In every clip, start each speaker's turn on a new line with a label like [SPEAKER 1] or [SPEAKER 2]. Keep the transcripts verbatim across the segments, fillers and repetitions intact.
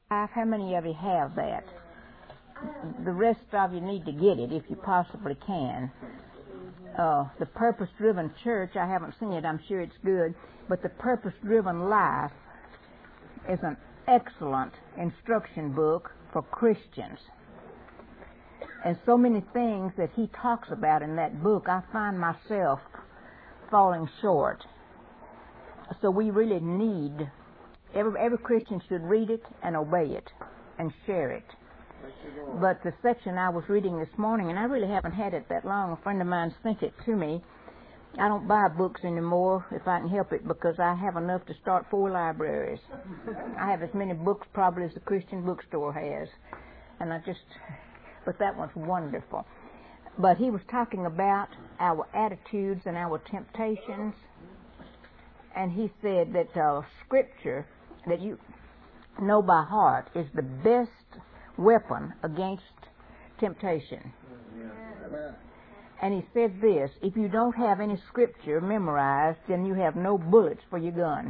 [SPEAKER 1] How many of you have that? The rest of you need to get it if you possibly can. Uh, the Purpose-Driven Church, I haven't seen it, I'm sure it's good, but the Purpose-Driven Life is an excellent instruction book for Christians. And so many things that he talks about in that book, I find myself falling short. So we really need, every, every Christian should read it and obey it and share it. But the section I was reading this morning, and I really haven't had it that long, a friend of mine sent it to me. I don't buy books anymore if I can help it because I have enough to start four libraries. I have as many books probably as the Christian bookstore has. And I just, but that one's wonderful. But he was talking about our attitudes and our temptations. And he said that uh, Scripture that you know by heart is the best weapon against temptation. And he said this, if you don't have any Scripture memorized, then you have no bullets for your gun.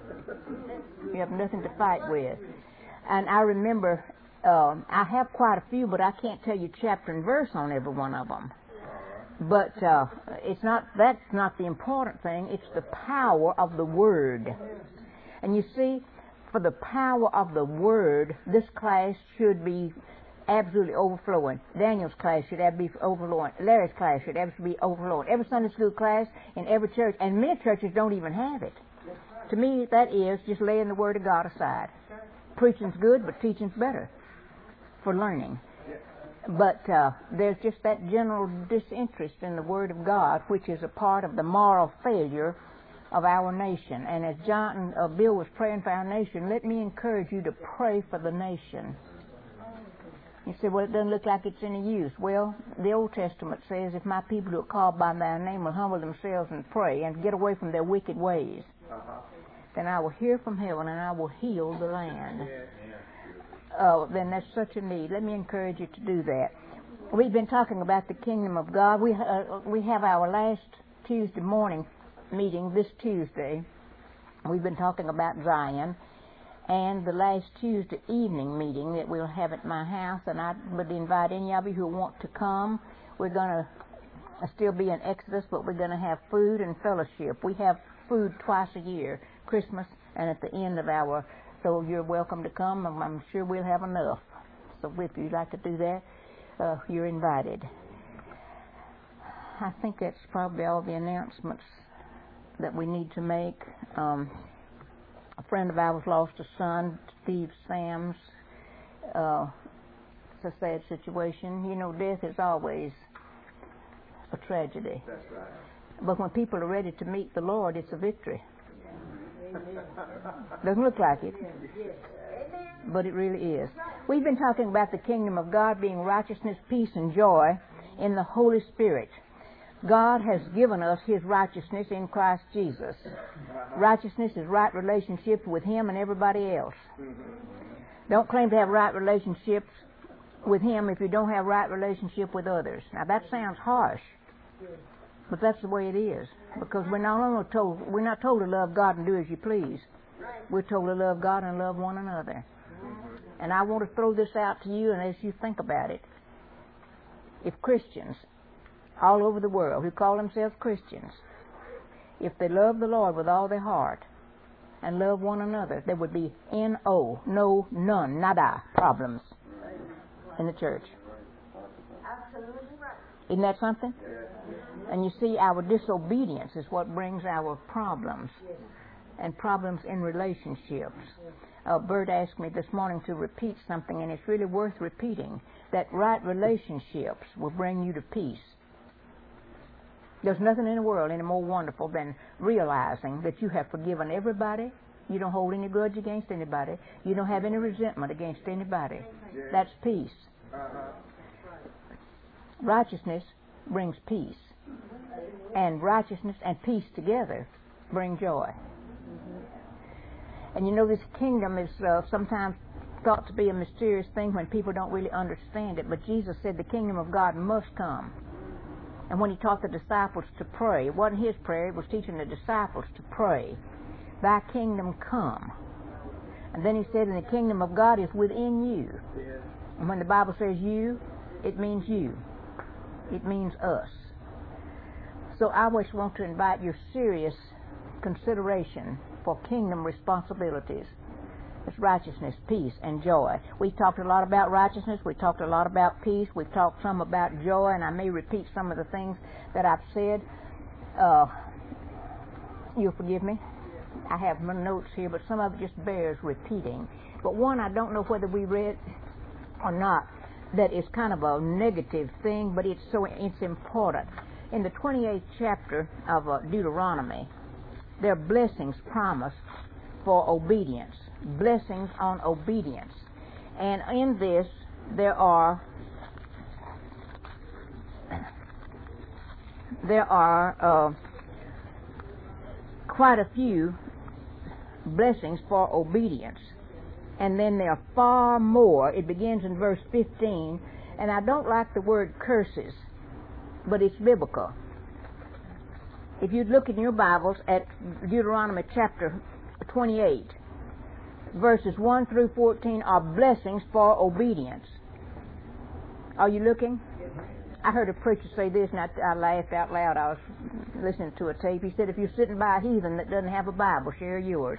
[SPEAKER 1] You have nothing to fight with. And I remember, uh, I have quite a few, but I can't tell you chapter and verse on every one of them. But uh, it's not, that's not the important thing. It's the power of the Word. And you see, for the power of the Word, this class should be absolutely overflowing. Daniel's class should have be overflowing. Larry's class should absolutely be overflowing. Every Sunday school class in every church, and many churches don't even have it. To me, that is just laying the Word of God aside. Preaching's good, but teaching's better for learning. But uh, there's just that general disinterest in the Word of God, which is a part of the moral failure of our nation. And as John uh, Bill was praying for our nation, let me encourage you to pray for the nation. You say, well, it doesn't look like it's any use. Well, the Old Testament says, if my people who are called by thy name will humble themselves and pray and get away from their wicked ways, uh-huh. then I will hear from heaven and I will heal the land. Yeah, yeah. Uh, then there's such a need. Let me encourage you to do that. We've been talking about the kingdom of God. We, uh, we have our last Tuesday morning meeting this Tuesday. We've been talking about Zion. And the last Tuesday evening meeting that we'll have at my house, and I would invite any of you who want to come. We're going to still be in Exodus, but we're going to have food and fellowship. We have food twice a year, Christmas and at the end of our, so you're welcome to come. I'm, I'm sure we'll have enough. So if you'd like to do that, uh, you're invited. I think that's probably all the announcements that we need to make. Um, A friend of ours lost a son, Steve Sams. Uh, it's a sad situation. You know, death is always a tragedy.
[SPEAKER 2] That's right.
[SPEAKER 1] But when people are ready to meet the Lord, it's a victory. Doesn't look like it, but it really is. We've been talking about the kingdom of God being righteousness, peace, and joy in the Holy Spirit. God has given us His righteousness in Christ Jesus. Righteousness is right relationships with Him and everybody else. Don't claim to have right relationships with Him if you don't have right relationship with others. Now that sounds harsh, but that's the way it is. Because we're not only told we're not told to love God and do as you please. We're told to love God and love one another. And I want to throw this out to you, and as you think about it, if Christians all over the world who call themselves Christians, if they love the Lord with all their heart and love one another, there would be N O, no, none, nada problems in the church.
[SPEAKER 3] Absolutely right.
[SPEAKER 1] Isn't that something? And you see, our disobedience is what brings our problems, and problems in relationships. Uh, Bert asked me this morning to repeat something, and it's really worth repeating, that right relationships will bring you to peace. There's nothing in the world any more wonderful than realizing that you have forgiven everybody. You don't hold any grudge against anybody. You don't have any resentment against anybody. That's peace. Righteousness brings peace. And righteousness and peace together bring joy. And you know, this kingdom is uh, sometimes thought to be a mysterious thing when people don't really understand it. But Jesus said the kingdom of God must come. And when He taught the disciples to pray, it wasn't His prayer, it was teaching the disciples to pray, Thy kingdom come. And then he said, and the kingdom of God is within you. And when the Bible says you, it means you. It means us. So I always want to invite your serious consideration for kingdom responsibilities. It's righteousness, peace, and joy. We talked a lot about righteousness. We talked a lot about peace. We've talked some about joy, and I may repeat some of the things that I've said. Uh, you'll forgive me. I have my notes here, but some of it just bears repeating. But one I don't know whether we read or not that is kind of a negative thing, but it's so it's important. In the twenty-eighth chapter of uh, Deuteronomy, there are blessings promised for obedience. Blessings on obedience. And in this, there are there are uh, quite a few blessings for obedience. And then there are far more. It begins in verse fifteen, and I don't like the word curses, but it's biblical. If you'd look in your Bibles at Deuteronomy chapter twenty-eight, verses one through fourteen are blessings for obedience. Are you looking? I heard a preacher say this, and I, I laughed out loud. I was listening to a tape. He said, if you're sitting by a heathen that doesn't have a Bible, share yours.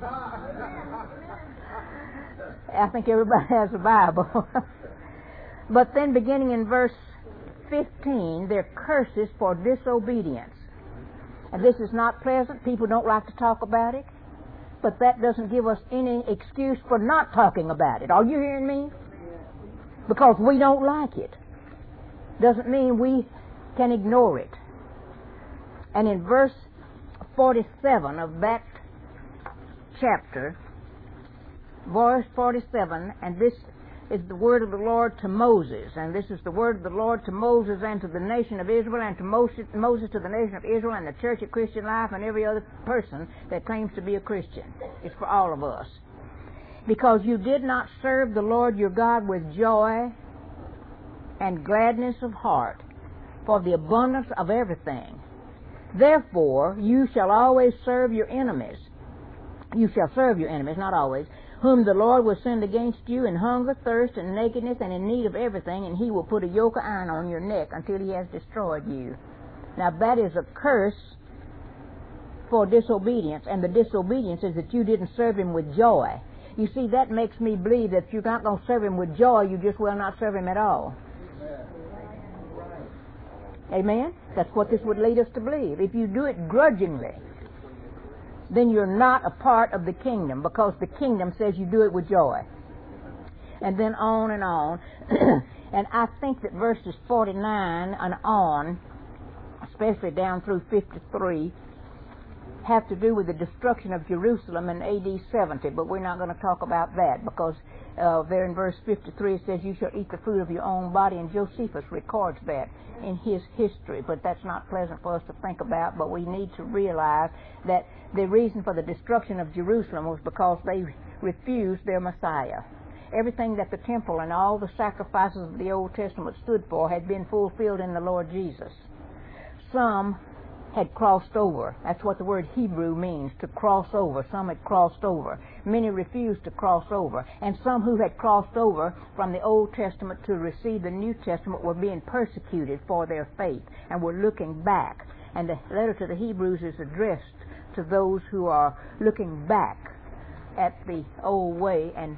[SPEAKER 1] I think everybody has a Bible. But then beginning in verse fifteen, there are curses for disobedience. And this is not pleasant. People don't like to talk about it. But that doesn't give us any excuse for not talking about it. Are you hearing me? Because we don't like it. Doesn't mean we can ignore it. And in verse forty-seven of that chapter, verse forty-seven, and this is the word of the Lord to Moses, and this is the word of the Lord to Moses and to the nation of Israel, and to Moses, Moses to the nation of Israel, and the Church of Christian Life, and every other person that claims to be a Christian. It's for all of us. Because you did not serve the Lord your God with joy and gladness of heart for the abundance of everything. Therefore, you shall always serve your enemies. You shall serve your enemies, not always, whom the Lord will send against you in hunger, thirst, and nakedness, and in need of everything, and he will put a yoke of iron on your neck until he has destroyed you. Now that is a curse for disobedience, and the disobedience is that you didn't serve him with joy. You see, that makes me believe that if you're not going to serve him with joy, you just will not serve him at all. Amen? That's what this would lead us to believe. If you do it grudgingly, then you're not a part of the kingdom, because the kingdom says you do it with joy. And then on and on. And I think that verses forty-nine and on, especially down through fifty-three, have to do with the destruction of Jerusalem in A D seventy, but we're not going to talk about that, because uh, there in verse fifty-three it says, you shall eat the fruit of your own body, and Josephus records that in his history, but that's not pleasant for us to think about. But we need to realize that the reason for the destruction of Jerusalem was because they refused their Messiah. Everything that the temple and all the sacrifices of the Old Testament stood for had been fulfilled in the Lord Jesus. Some had crossed over. That's what the word Hebrew means, to cross over. Some had crossed over. Many refused to cross over. And some who had crossed over from the Old Testament to receive the New Testament were being persecuted for their faith and were looking back. And the letter to the Hebrews is addressed to those who are looking back at the old way and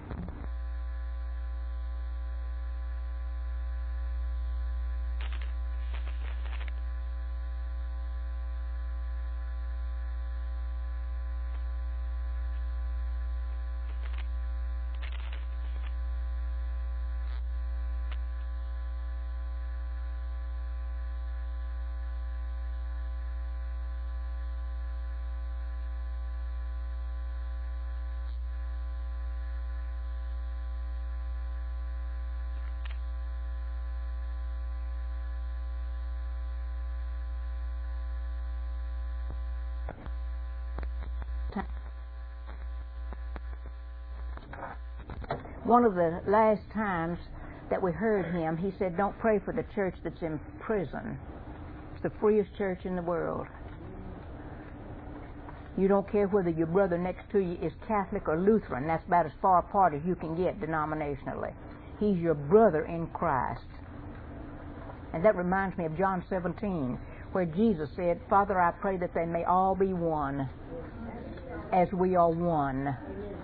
[SPEAKER 1] one of the last times that we heard him, he said, don't pray for the church that's in prison. It's the freest church in the world. You don't care whether your brother next to you is Catholic or Lutheran. That's about as far apart as you can get denominationally. He's your brother in Christ. And that reminds me of John seventeen, where Jesus said, Father, I pray that they may all be one, as we are one.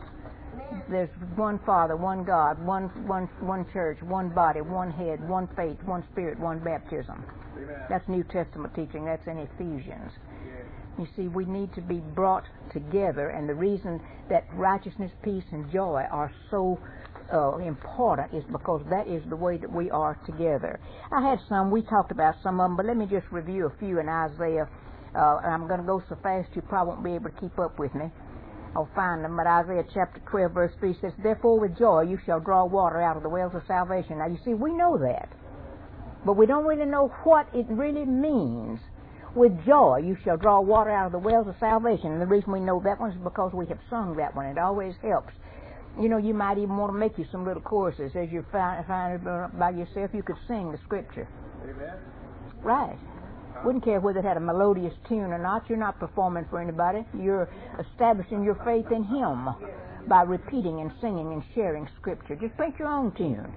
[SPEAKER 1] There's one Father, one God, one one one church, one body, one head, one faith, one Spirit, one baptism. Amen. That's New Testament teaching. That's in Ephesians. You see, we need to be brought together, and the reason that righteousness, peace, and joy are so uh, important is because that is the way that we are together. I had some, we talked about some of them, but let me just review a few in Isaiah. Uh, I'm going to go so fast you probably won't be able to keep up with me. I'll find them, but Isaiah chapter twelve, verse three says, Therefore with joy you shall draw water out of the wells of salvation. Now you see, we know that, but we don't really know what it really means. With joy you shall draw water out of the wells of salvation. And the reason we know that one is because we have sung that one. It always helps. You know, you might even want to make you some little choruses. As you're finding by yourself, you could sing the Scripture. Amen. Right. Wouldn't care whether it had a melodious tune or not. You're not performing for anybody. You're establishing your faith in Him by repeating and singing and sharing Scripture. Just make your own tune.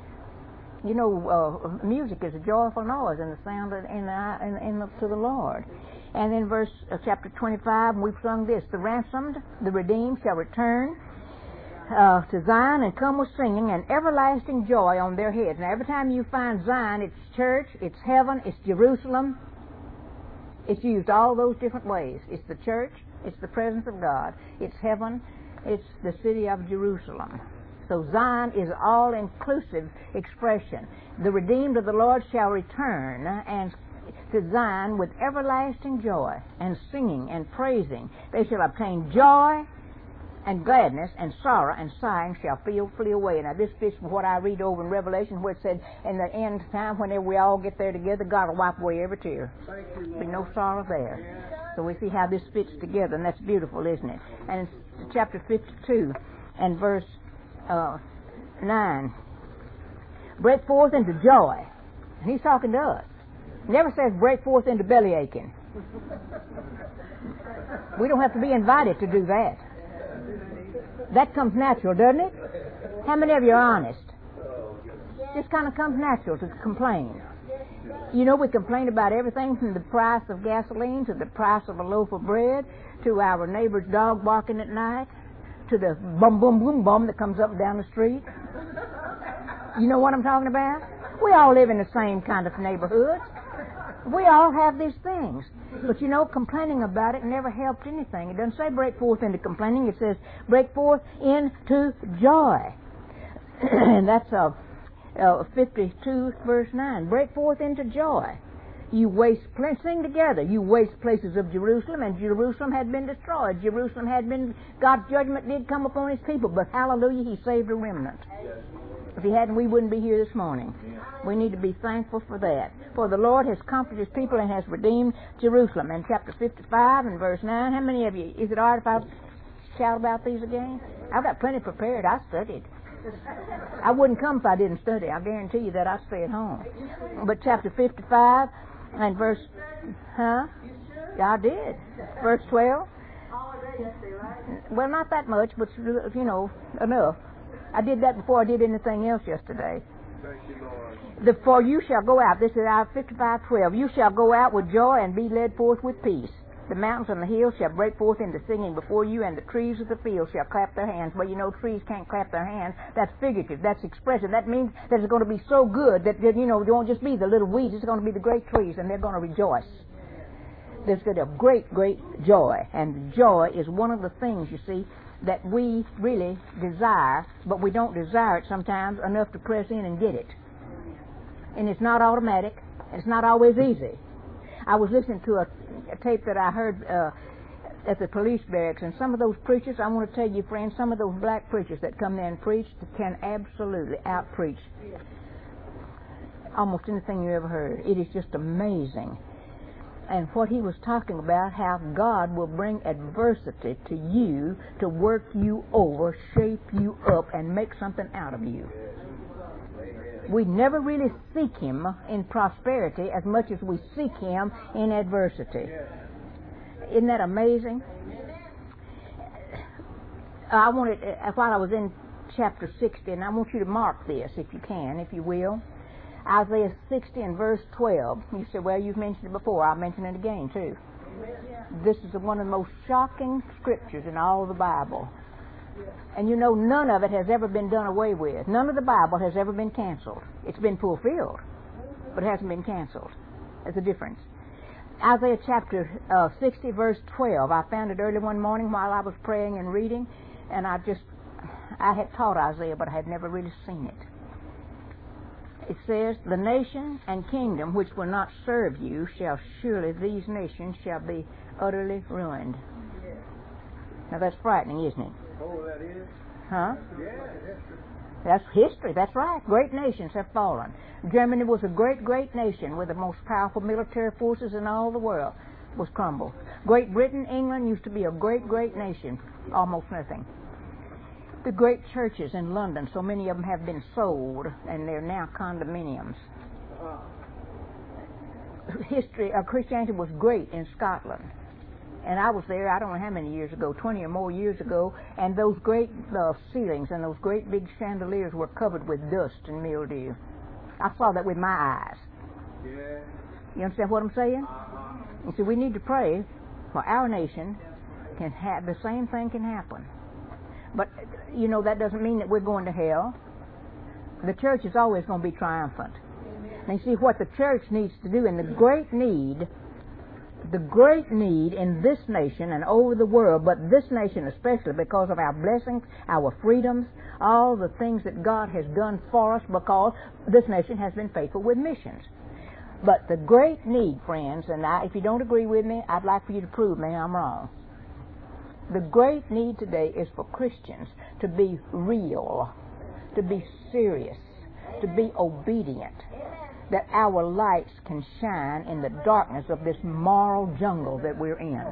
[SPEAKER 1] You know, uh, music is a joyful noise in the sound of, in the, in, in the, to the Lord. And in verse uh, chapter twenty-five, we've sung this: The ransomed, the redeemed shall return uh, to Zion and come with singing and everlasting joy on their heads. Now, every time you find Zion, it's church, it's heaven, it's Jerusalem. It's used all those different ways. It's the church, it's the presence of God, it's heaven, it's the city of Jerusalem. So Zion is an all-inclusive expression. The redeemed of the Lord shall return and to Zion with everlasting joy and singing and praising. They shall obtain joy and gladness, and sorrow and sighing shall feel flee away. Now this fits with what I read over in Revelation, where it said, in the end time, whenever we all get there together, God will wipe away every tear. There'll be no sorrow there. So we see how this fits together, and that's beautiful, isn't it? And in chapter fifty-two and verse uh, nine, break forth into joy. And he's talking to us. He never says break forth into belly aching. We don't have to be invited to do that. That comes natural, doesn't it? How many of you are honest? Just kind of comes natural to complain. You know, we complain about everything from the price of gasoline to the price of a loaf of bread to our neighbor's dog barking at night to the bum, bum, boom, bum that comes up and down the street. You know what I'm talking about? We all live in the same kind of neighborhood. We all have these things. But you know, complaining about it never helped anything. It doesn't say break forth into complaining. It says break forth into joy. And that's uh, uh, fifty-two verse nine. Break forth into joy. You waste places. Sing together. You waste places of Jerusalem, and Jerusalem had been destroyed. Jerusalem had been, God's judgment did come upon His people, but hallelujah, He saved a remnant. If He hadn't, we wouldn't be here this morning. We need to be thankful for that. For the Lord has comforted His people and has redeemed Jerusalem. In chapter fifty-five and verse nine, how many of you, is it all right if I shout about these again? I've got plenty prepared. I studied. I wouldn't come if I didn't study. I guarantee you that I'd stay at home. But chapter fifty-five and verse, huh? I did. Verse twelve. Well, not that much, but, you know, enough. I did that before I did anything else yesterday. Thank you, Lord. The, for you shall go out. This is out of fifty-five twelve. You shall go out with joy and be led forth with peace. The mountains and the hills shall break forth into singing before you, and the trees of the field shall clap their hands. Well, you know, trees can't clap their hands. That's figurative. That's expressive. That means that it's going to be so good that, you know, it won't just be the little weeds. It's going to be the great trees, and they're going to rejoice. There's going to be great, great joy. And joy is one of the things, you see, that we really desire, but we don't desire it sometimes enough to press in and get it. And it's not automatic. It's not always easy. I was listening to a, a tape that I heard uh, at the police barracks, and some of those preachers, I want to tell you, friends, some of those black preachers that come there and preach can absolutely out-preach almost anything you ever heard. It is just amazing. And what he was talking about, how God will bring adversity to you to work you over, shape you up, and make something out of you. We never really seek Him in prosperity as much as we seek Him in adversity. Isn't that amazing? I wanted, uh, while I was in chapter sixty, and I want you to mark this if you can, if you will. Isaiah sixty and verse twelve. You say, well, you've mentioned it before. I'll mention it again, too. This is one of the most shocking scriptures in all of the Bible. And you know, none of it has ever been done away with. None of the Bible has ever been canceled. It's been fulfilled, but it hasn't been canceled. There's a difference. Isaiah chapter uh, sixty, verse twelve. I found it early one morning while I was praying and reading, and I just, I had taught Isaiah, but I had never really seen it. It says, the nation and kingdom which will not serve you shall surely, these nations shall be utterly ruined. Now that's frightening, isn't it?
[SPEAKER 2] Oh, that is?
[SPEAKER 1] Huh?
[SPEAKER 2] Yeah, that's
[SPEAKER 1] That's history, that's right. Great nations have fallen. Germany was a great, great nation with the most powerful military forces in all the world, was crumbled. Great Britain, England used to be a great, great nation. Almost nothing. The great churches in London, so many of them have been sold, and they're now condominiums.
[SPEAKER 2] uh,
[SPEAKER 1] History, uh, Christianity was great in Scotland. And I was there, I don't know how many years ago, twenty or more years ago, and those great uh, ceilings and those great big chandeliers were covered with dust and mildew. I saw that with my eyes.
[SPEAKER 2] yeah.
[SPEAKER 1] You understand what I'm saying?
[SPEAKER 2] Uh-huh.
[SPEAKER 1] You see, we need to pray for our nation can have the same thing can happen. But, you know, that doesn't mean that we're going to hell. The church is always going to be triumphant. And you see, what the church needs to do, and the great need The great need in this nation and over the world, but this nation especially because of our blessings, our freedoms, all the things that God has done for us, because this nation has been faithful with missions. But the great need, friends, and I, if you don't agree with me, I'd like for you to prove me I'm wrong. The great need today is for Christians to be real, to be serious, to be obedient, that our lights can shine in the darkness of this moral jungle that we're in.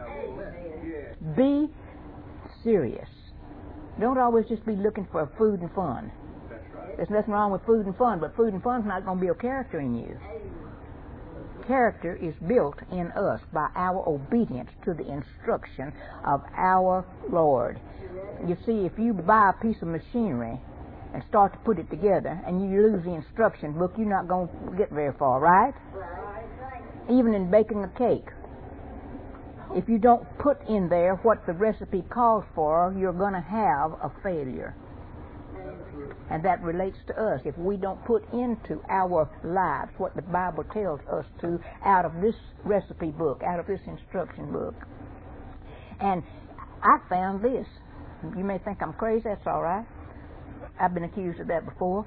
[SPEAKER 1] Be serious. Don't always just be looking for food and fun. There's nothing wrong with food and fun, but food and fun's not going to build character in you. Character is built in us by our obedience to the instruction of our Lord. You see, if you buy a piece of machinery and start to put it together, and you lose the instruction book, you're not going to get very far, right? Even in baking a cake, if you don't put in there what the recipe calls for, you're going to have a failure. And that relates to us. If we don't put into our lives what the Bible tells us to out of this recipe book, out of this instruction book. And I found this. You may think I'm crazy, that's all right. I've been accused of that before.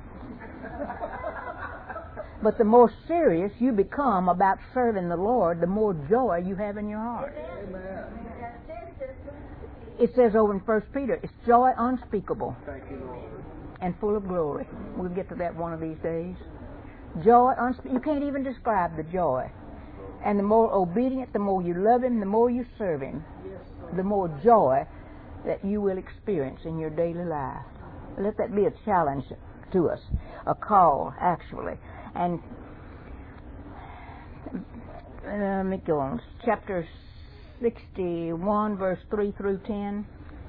[SPEAKER 1] But the more serious you become about serving the Lord, the more joy you have in your heart.
[SPEAKER 2] Amen.
[SPEAKER 1] It says over in First Peter, it's joy unspeakable
[SPEAKER 2] Thank you, Lord.
[SPEAKER 1] and full of glory. We'll get to that one of these days. Joy unspeakable. You can't even describe the joy. And the more obedient, the more you love Him, the more you serve Him, the more joy that you will experience in your daily life. Let that be a challenge to us, a call, actually. And uh, let me go on. Chapter sixty-one, verse three through ten.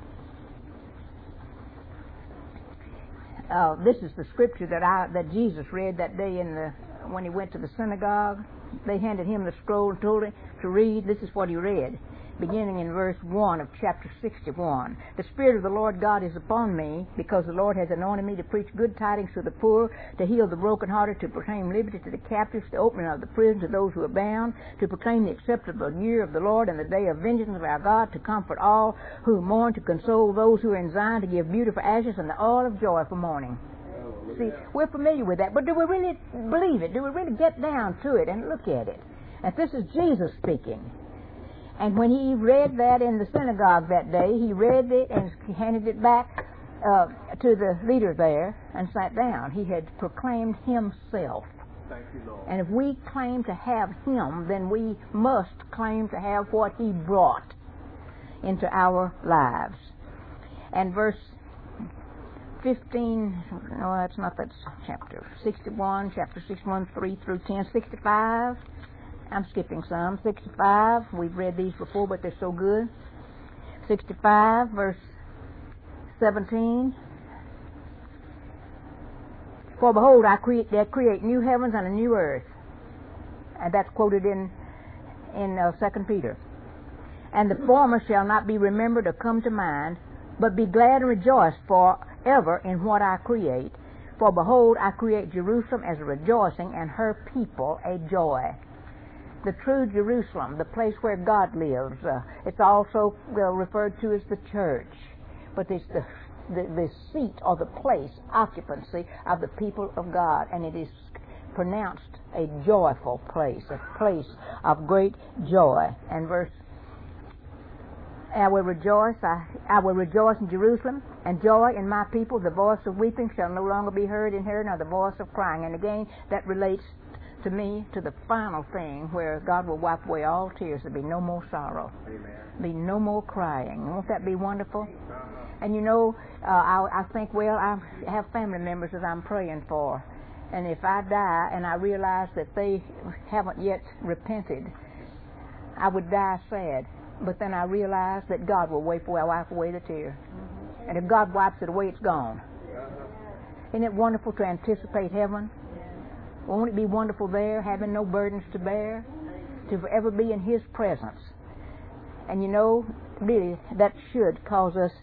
[SPEAKER 1] Uh, this is the scripture that I that Jesus read that day in the when he went to the synagogue. They handed him the scroll and told him to read. This is what he read, beginning in verse one of chapter sixty-one. The Spirit of the Lord God is upon me, because the Lord has anointed me to preach good tidings to the poor, to heal the brokenhearted, to proclaim liberty to the captives, the opening of the prison to those who are bound, to proclaim the acceptable year of the Lord and the day of vengeance of our God, to comfort all who mourn, to console those who are in Zion, to give beauty for ashes and the oil of joy for mourning. See, we're familiar with that, but do we really believe it? Do we really get down to it and look at it? And this is Jesus speaking. And when he read that in the synagogue that day, he read it and handed it back uh, to the leader there and sat down. He had proclaimed himself.
[SPEAKER 2] Thank you, Lord.
[SPEAKER 1] And if we claim to have him, then we must claim to have what he brought into our lives. And verse fifteen, no, that's not that chapter. sixty-one, chapter sixty-one, three through ten, sixty-five. I'm skipping some. sixty-five, we've read these before, but they're so good. sixty-five, verse seventeen. For behold, I create, I create new heavens and a new earth. And that's quoted in, in uh, Second Peter. And the former shall not be remembered or come to mind, but be glad and rejoice forever in what I create. For behold, I create Jerusalem as a rejoicing, and her people a joy. The true Jerusalem, the place where God lives, uh, it's also uh, referred to as the church. But it's the, the, the seat or the place, occupancy of the people of God. And it is pronounced a joyful place, a place of great joy. And verse I will rejoice, I, I will rejoice in Jerusalem, and joy in my people. The voice of weeping shall no longer be heard in her, nor the voice of crying. And again, that relates to me to the final thing where God will wipe away all tears. There'll be no more sorrow.
[SPEAKER 2] Amen.
[SPEAKER 1] Be no more crying. Won't that be wonderful? And you know, uh, I, I think, well, I have family members that I'm praying for. And if I die and I realize that they haven't yet repented, I would die sad. But then I realize that God will wipe away, wipe away the tear. Mm-hmm. And if God wipes it away, it's gone. Uh-huh. Isn't it wonderful to anticipate heaven? Yeah. Won't it be wonderful there, having no burdens to bear, to forever be in His presence? And you know, really, that should cause us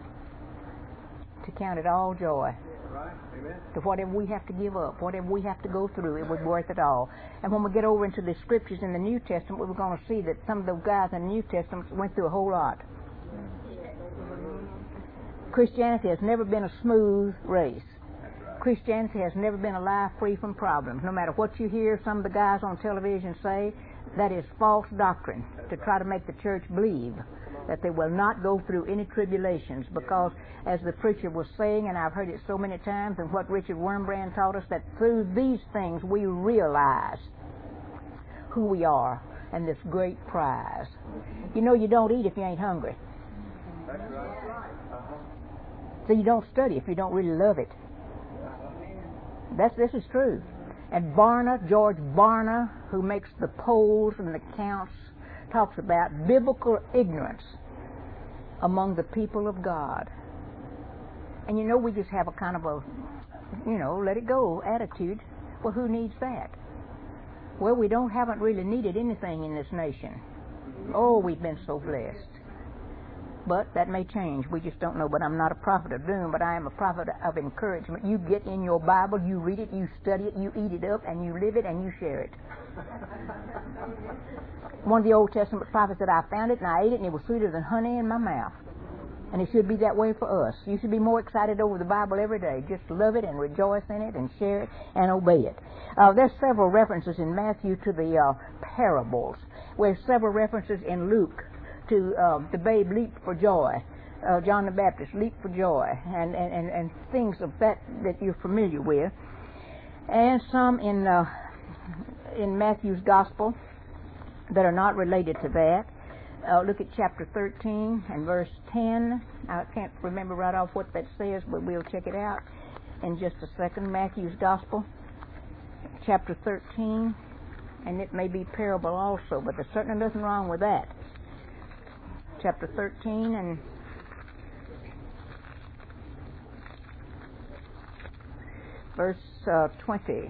[SPEAKER 1] to count it all joy.
[SPEAKER 2] Right. Amen.
[SPEAKER 1] To whatever we have to give up, whatever we have to go through, it was worth it all. And when we get over into the scriptures in the New Testament, we're going to see that some of those guys in the New Testament went through a whole lot. Christianity has never been a smooth race. Christianity has never been a life free from problems. No matter what you hear some of the guys on television say, that is false doctrine to try to make the church believe that they will not go through any tribulations, because as the preacher was saying, and I've heard it so many times, and what Richard Wurmbrand taught us, that through these things we realize who we are and this great prize. You know, you don't eat if you ain't hungry.
[SPEAKER 2] That's right. Uh-huh.
[SPEAKER 1] So you don't study if you don't really love it. That's, this is true. And Barna, George Barna, who makes the polls and the counts, talks about biblical ignorance among the people of God. And you know, we just have a kind of a, you know, let it go attitude. Well, who needs that? Well, we don't haven't really needed anything in this nation. Oh, we've been so blessed. But that may change. We just don't know. But I'm not a prophet of doom, but I am a prophet of encouragement. You get in your Bible, you read it, you study it, you eat it up, and you live it, and you share it. One of the Old Testament prophets said, I found it, and I ate it, and it was sweeter than honey in my mouth. And it should be that way for us. You should be more excited over the Bible every day. Just love it and rejoice in it and share it and obey it. Uh, there's several references in Matthew to the uh, parables. There's several references in Luke to uh, the babe leaped for joy. Uh, John the Baptist leaped for joy. And, and, and, and things of that that you're familiar with. And some in, uh, in Matthew's Gospel that are not related to that. Uh, look at chapter thirteen and verse ten. I can't remember right off what that says, but we'll check it out in just a second. Matthew's Gospel, chapter thirteen, and it may be parable also, but there's certainly nothing wrong with that. Chapter thirteen and verse uh, twenty.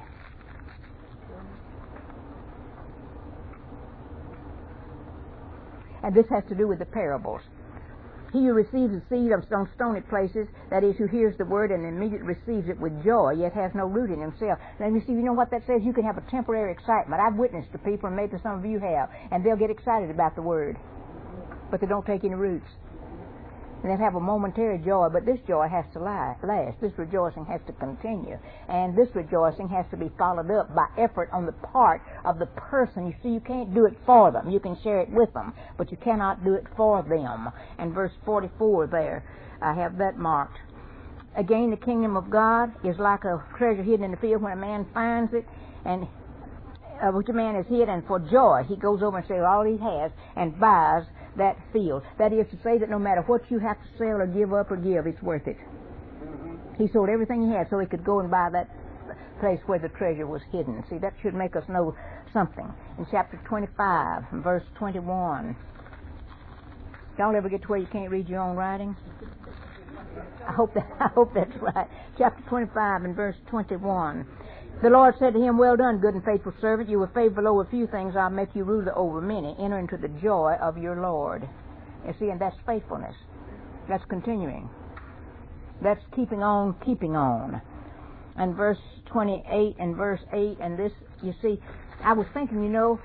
[SPEAKER 1] And this has to do with the parables. He who receives the seed of on stony places, that is, who hears the word and immediately receives it with joy, yet has no root in himself. Now, you see, you know what that says? You can have a temporary excitement. I've witnessed to people, and maybe some of you have, and they'll get excited about the word, but they don't take any roots. And they'll have a momentary joy, but this joy has to last. This rejoicing has to continue. And this rejoicing has to be followed up by effort on the part of the person. You see, you can't do it for them. You can share it with them, but you cannot do it for them. And verse forty-four there, I have that marked. Again, the kingdom of God is like a treasure hidden in the field when a man finds it, and uh, which a man has hid, and for joy he goes over and sells all he has and buys that field. That is to say that no matter what you have to sell or give up or give, it's worth it. Mm-hmm. He sold everything he had so he could go and buy that place where the treasure was hidden. See, that should make us know something. In chapter twenty-five, verse twenty-one, Y'all ever get to where you can't read your own writing? I hope that I hope that's right. Chapter twenty-five and verse twenty-one. The Lord said to him, "Well done, good and faithful servant. You were faithful over a few things. I'll make you ruler over many. Enter into the joy of your Lord." You see, and that's faithfulness. That's continuing. That's keeping on, keeping on. And verse twenty-eight and verse eight, and this, you see, I was thinking, you know,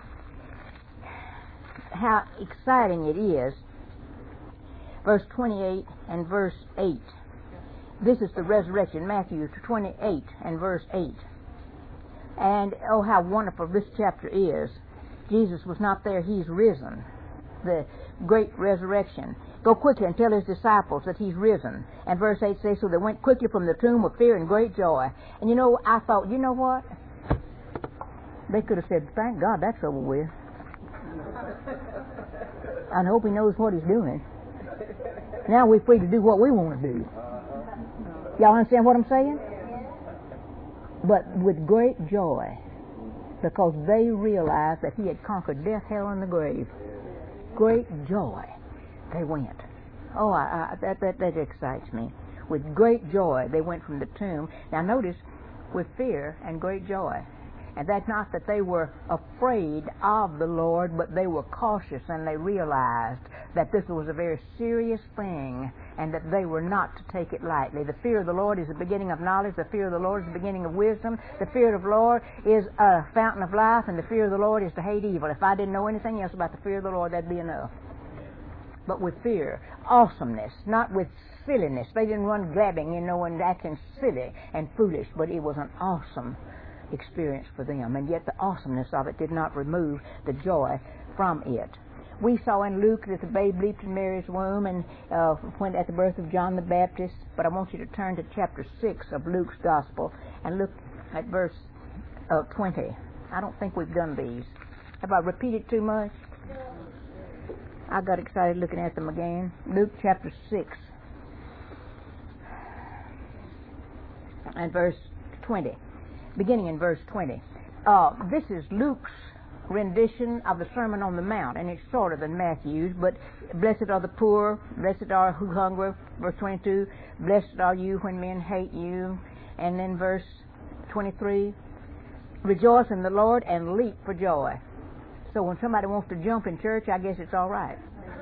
[SPEAKER 1] how exciting it is. Verse twenty-eight and verse eight. This is the resurrection, Matthew twenty-eight and verse eight. And oh, how wonderful this chapter is. Jesus was not there, he's risen. The great resurrection. Go quickly and tell his disciples that he's risen. And verse eight says, so they went quickly from the tomb with fear and great joy. And you know, I thought, you know what? They could have said, thank God that's over with. I hope he knows what he's doing. Now we're free to do what we want to do. Y'all understand what I'm saying? But with great joy, because they realized that he had conquered death, hell, and the grave. Great joy, they went. Oh, I, I, that, that, that excites me. With great joy, they went from the tomb. Now notice, with fear and great joy. And that's not that they were afraid of the Lord, but they were cautious and they realized that this was a very serious thing and that they were not to take it lightly. The fear of the Lord is the beginning of knowledge. The fear of the Lord is the beginning of wisdom. The fear of the Lord is a fountain of life, and the fear of the Lord is to hate evil. If I didn't know anything else about the fear of the Lord, that'd be enough. But with fear, awesomeness, not with silliness. They didn't run grabbing, you know, and acting silly and foolish, but it was an awesome experience for them, and yet the awesomeness of it did not remove the joy from it. We saw in Luke that the babe leaped in Mary's womb and uh, went at the birth of John the Baptist, but I want you to turn to chapter six of Luke's Gospel and look at verse uh, twenty. I don't think we've done these. Have I repeated too much? I got excited looking at them again. Luke chapter six and verse twenty. Beginning in verse twenty. Uh, this is Luke's rendition of the Sermon on the Mount, and it's shorter than Matthew's, but blessed are the poor, blessed are who hunger, verse twenty-two, blessed are you when men hate you, and then verse twenty-three, rejoice in the Lord and leap for joy. So when somebody wants to jump in church, I guess it's all right.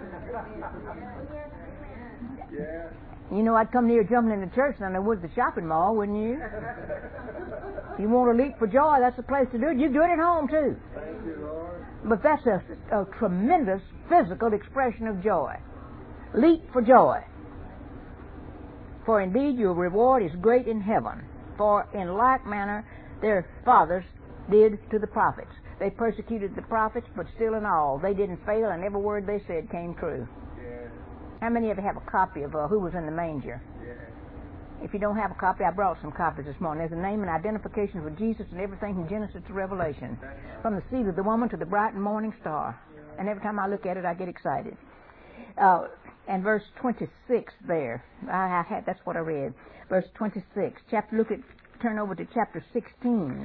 [SPEAKER 2] Yeah.
[SPEAKER 1] You know, I'd come near jumping in the church than I would the shopping mall, wouldn't you? If you want to leap for joy, that's the place to do it. You do it at home, too.
[SPEAKER 2] Thank you, Lord.
[SPEAKER 1] But that's a, a tremendous physical expression of joy. Leap for joy. For indeed your reward is great in heaven. For in like manner their fathers did to the prophets. They persecuted the prophets, but still in all, they didn't fail, and every word they said came true.
[SPEAKER 2] Yeah.
[SPEAKER 1] How many of you have a copy of uh, Who Was in the Manger?
[SPEAKER 2] Yeah.
[SPEAKER 1] If you don't have a copy, I brought some copies this morning. There's a name and identification for Jesus and everything from Genesis to Revelation. From the seed of the woman to the bright and morning star. And every time I look at it, I get excited. Uh, and verse twenty-six there, I, I had, that's what I read. Verse twenty-six. Chapter, look at, turn over to chapter sixteen.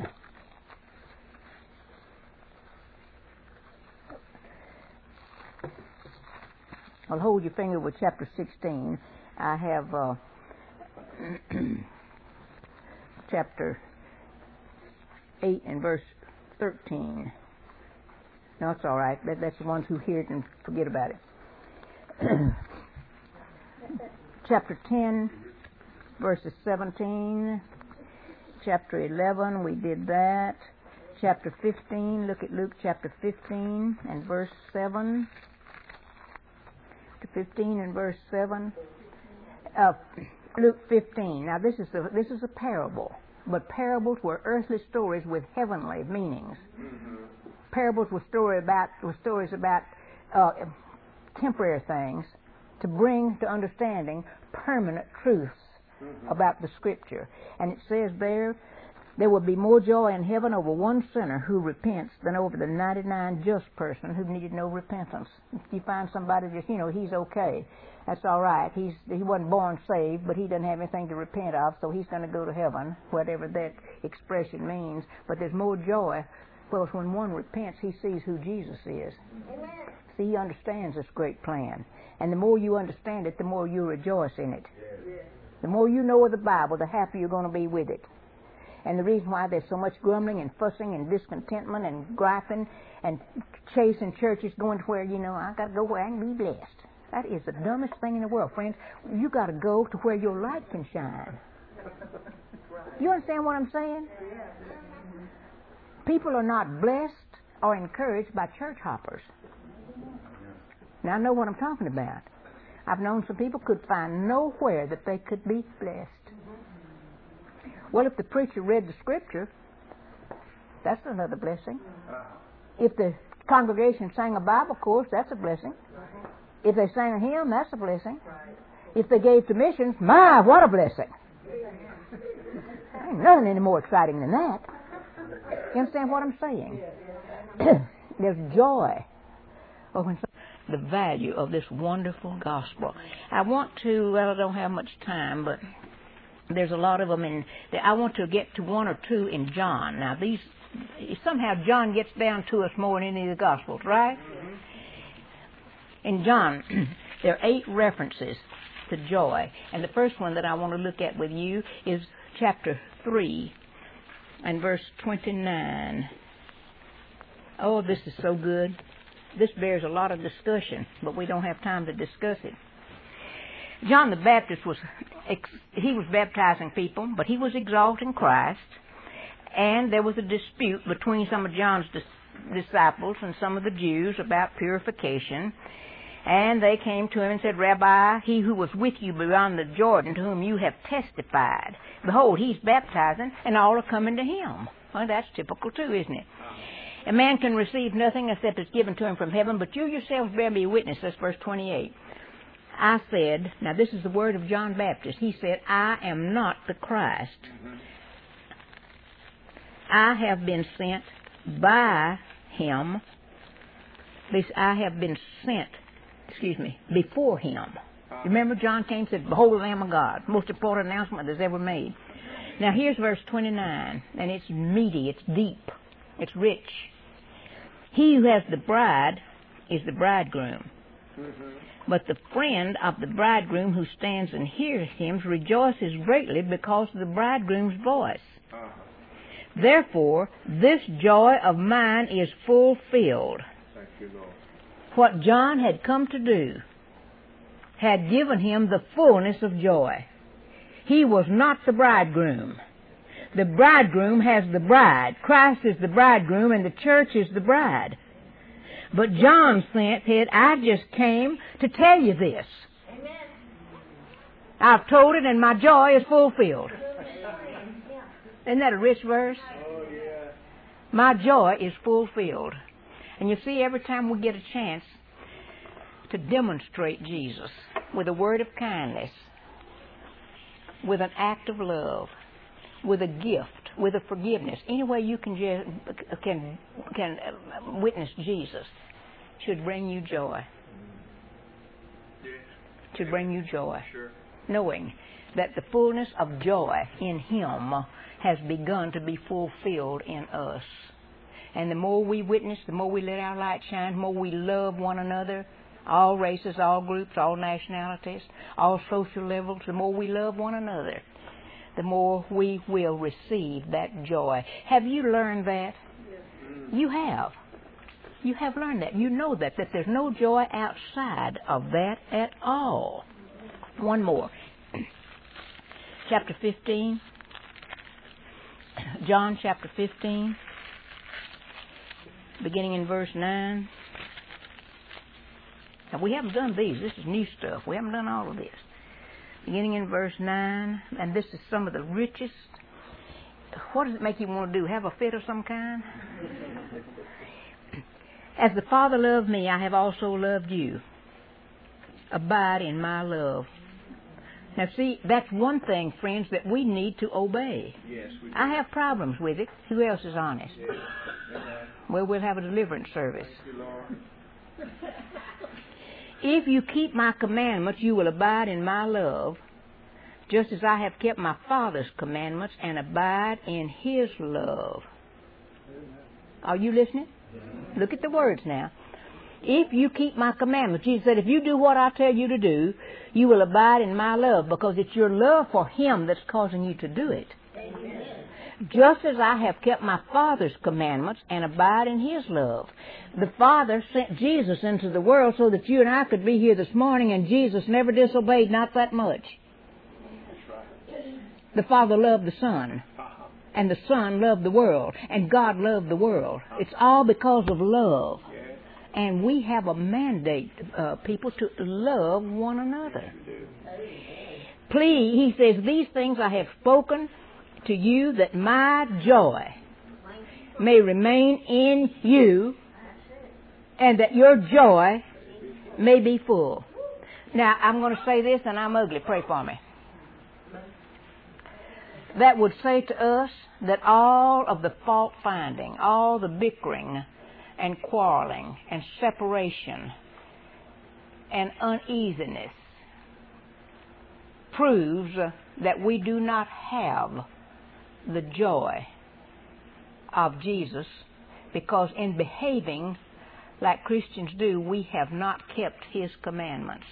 [SPEAKER 1] I'll hold your finger with chapter sixteen. I have uh, chapter eight and verse thirteen. No, it's all right. That, that's the ones who hear it and forget about it. Chapter ten, verses seventeen. Chapter eleven, we did that. Chapter fifteen, look at Luke chapter fifteen and verse seven. fifteen and verse seven. Uh, Luke fifteen. Now this is a, this is a parable, but parables were earthly stories with heavenly meanings. Mm-hmm. Parables were story about were stories about uh, temporary things to bring to understanding permanent truths mm-hmm. about the Scripture. And it says there, there will be more joy in heaven over one sinner who repents than over the ninety-nine just person who needed no repentance. If you find somebody just, you know, he's okay, that's all right. He's he wasn't born saved, but he doesn't have anything to repent of, so he's going to go to heaven, whatever that expression means. But there's more joy, because when one repents, he sees who Jesus is.
[SPEAKER 3] Amen.
[SPEAKER 1] See, he understands this great plan. And the more you understand it, the more you rejoice in it. The more you know of the Bible, the happier you're going to be with it. And the reason why there's so much grumbling and fussing and discontentment and griping and chasing churches going to where, you know, I got to go where I can be blessed. That is the dumbest thing in the world, friends. You got to go to where your light can shine. You understand what I'm saying? People are not blessed or encouraged by church hoppers. Now I know what I'm talking about. I've known some people could find nowhere that they could be blessed. Well, if the preacher read the scripture, that's another blessing. If the congregation sang a Bible course, that's a blessing. If they sang a hymn, that's a blessing. If they gave to missions, my, what a blessing. Ain't nothing any more exciting than that. You understand what I'm saying? There's joy. Oh, when the value of this wonderful gospel. I want to, well, I don't have much time, but there's a lot of them in, I want to get to one or two in John. Now, these, somehow John gets down to us more than any of the Gospels, right? In John, there are eight references to joy. And the first one that I want to look at with you is chapter three and verse twenty-nine. Oh, this is so good. This bears a lot of discussion, but we don't have time to discuss it. John the Baptist was, he was baptizing people, but he was exalting Christ, and there was a dispute between some of John's dis- disciples and some of the Jews about purification, and they came to him and said, Rabbi, he who was with you beyond the Jordan, to whom you have testified, behold, he's baptizing, and all are coming to him. Well, that's typical too, isn't it? A man can receive nothing except it's given to him from heaven, but you yourselves bear me witness. That's verse twenty-eight. I said, now this is the word of John Baptist. He said, I am not the Christ. Mm-hmm. I have been sent by him. This, I have been sent, excuse me, before him. Uh-huh. Remember, John came and said, behold the Lamb of God. Most important announcement that's ever made. Now here's verse twenty-nine, and it's meaty, it's deep, it's rich. He who has the bride is the bridegroom. Mm-hmm. But the friend of the bridegroom who stands and hears him rejoices greatly because of the bridegroom's voice. Uh-huh. Therefore, this joy of mine is fulfilled. Thank you, Lord. What John had come to do had given him the fullness of joy. He was not the bridegroom. The bridegroom has the bride. Christ is the bridegroom and the church is the bride. But John said, I just came to tell you this. Amen. I've told it and my joy is fulfilled. Isn't that a rich verse? Oh, yeah. My joy is fulfilled. And you see, every time we get a chance to demonstrate Jesus with a word of kindness, with an act of love, with a gift, with a forgiveness, any way you can can can witness Jesus should bring you joy. Should bring you joy. Sure. Knowing that the fullness of joy in Him has begun to be fulfilled in us. And the more we witness, the more we let our light shine, the more we love one another, all races, all groups, all nationalities, all social levels, the more we love one another, the more we will receive that joy. Have you learned that? Yes. You have. You have learned that. You know that, that there's no joy outside of that at all. One more. Chapter fifteen. John chapter fifteen. Beginning in verse nine. Now, we haven't done these. This is new stuff. We haven't done all of this. Beginning in verse nine, and this is some of the richest. What does it make you want to do? Have a fit of some kind? As the Father loved me, I have also loved you. Abide in my love. Now, see, that's one thing, friends, that we need to obey. Yes, we do. I have problems with it. Who else is honest? Yes. Well, we'll have a deliverance service. Thank you, Lord. If you keep my commandments, you will abide in my love, just as I have kept my Father's commandments and abide in His love. Are you listening? Look at the words now. If you keep my commandments, Jesus said, if you do what I tell you to do, you will abide in my love, because it's your love for Him that's causing you to do it. Amen. Just as I have kept my Father's commandments and abide in His love. The Father sent Jesus into the world so that you and I could be here this morning, and Jesus never disobeyed, not that much. The Father loved the Son, and the Son loved the world, and God loved the world. It's all because of love. And we have a mandate, uh, people, to love one another. Please, He says, these things I have spoken to you, that my joy may remain in you, and that your joy may be full. Now, I'm going to say this, and I'm ugly. Pray for me. That would say to us that all of the fault finding, all the bickering and quarreling and separation and uneasiness proves that we do not have the joy of Jesus, because in behaving like Christians do, we have not kept His commandments.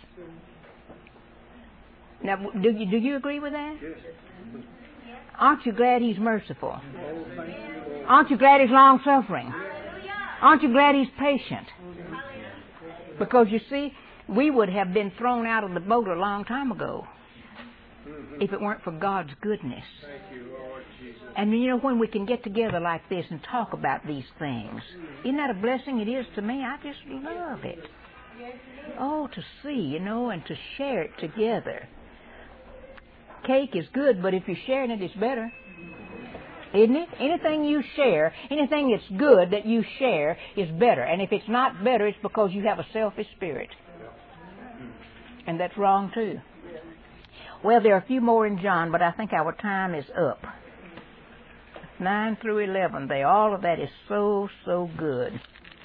[SPEAKER 1] Now, do you, do you agree with that?
[SPEAKER 2] Yes.
[SPEAKER 1] Aren't you glad He's merciful? Aren't you glad He's long-suffering? Aren't you glad He's patient? Because, you see, we would have been thrown out of the boat a long time ago if it weren't for God's goodness.
[SPEAKER 2] Thank you, Lord Jesus.
[SPEAKER 1] And, you know, when we can get together like this and talk about these things, isn't that a blessing? It is to me. I just love it. Oh, to see, you know, and to share it together. Cake is good, but if you're sharing it, it's better. Isn't it? Anything you share, anything that's good that you share is better. And if it's not better, it's because you have a selfish spirit. And that's wrong too. Well, there are a few more in John, but I think our time is up. nine through eleven, they, all of that is so, so good.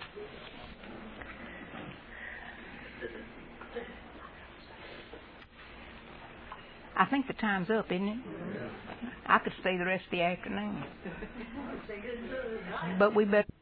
[SPEAKER 1] I think the time's up, isn't it? I could stay the rest of the afternoon. But we better...